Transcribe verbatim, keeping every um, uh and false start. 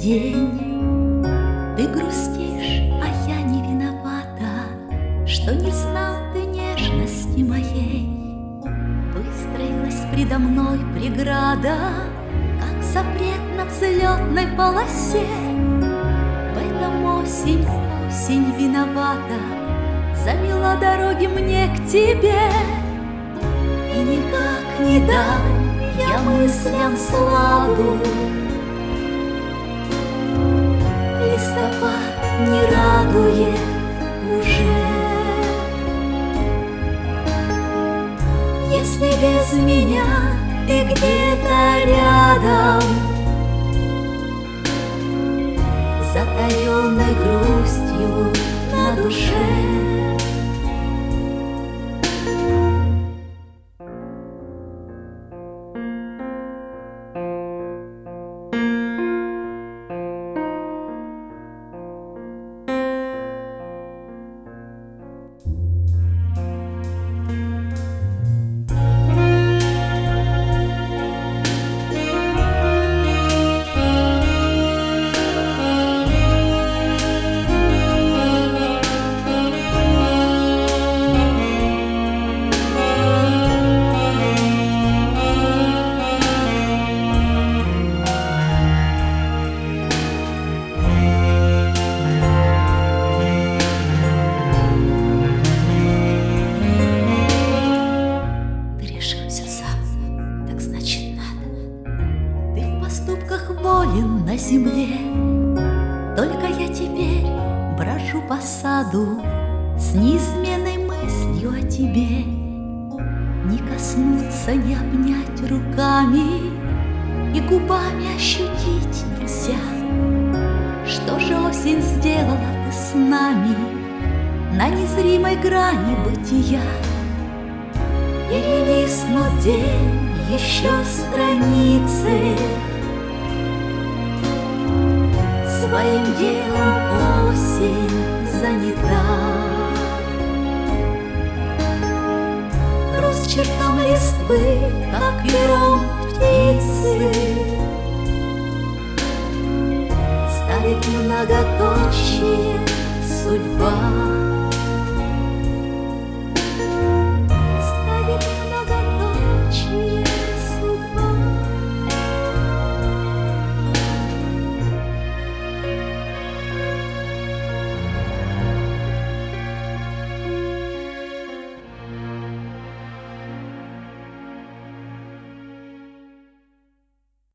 день. Ты грустишь, а я не виновата, что не знал ты нежности моей. Выстроилась предо мной преграда, как запрет на взлетной полосе. В этом осень, осень виновата, замела дороги мне к тебе. И никак не дам я мыслям сладу. Листопад не радует уже. Если без меня ты где-то рядом, затаенной грустью на душе. Волен на земле, только я теперь брожу по саду с неизменной мыслью о тебе. Не коснуться, не обнять руками и губами ощутить нельзя. Что же осень сделала ты с нами на незримой грани бытия? Перелистнут день еще страницы, своим делом осень занята. Росчерком листвы, как пером птицы, ставит многоточие судьба.